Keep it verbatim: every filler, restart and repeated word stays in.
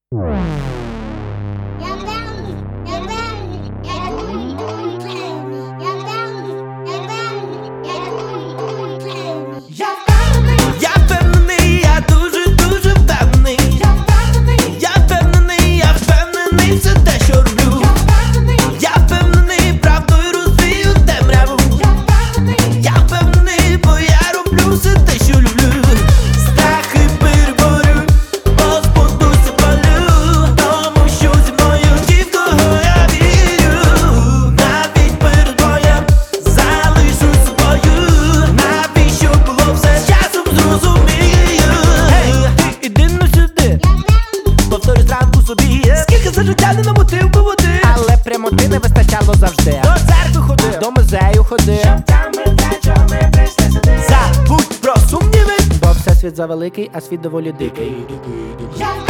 Я певний, я певний, я дуже, дуже певний. Я певний, я певний, я дуже, дуже певний. Я впевнений, Я впевнений, я дуже, дуже впевнений. я впевнений, Я впевнений, я впевнений, це те, що роблю. я впевнений, Я впевнений, правдою розвію темряву. я впевнений, Я впевнений, бо я роблю все те, що люблю. Страхи переборю, позбудуся палю, тому що зі мною ті, в кого я вірю. Навіть перед боєм залишусь собою. Навіщо було все з часом зрозумію. Гей, ти іди ну сюди, я певний, повторюй зранку собі. Скільки за життя не намотив би води, Але прямоти не вистачало завжди. до церкви ходи, До музею ходи, там браття, ми прийшли сюди. Забудь про сумніви. бо всесвіт завеликий, а світ доволі дикий. я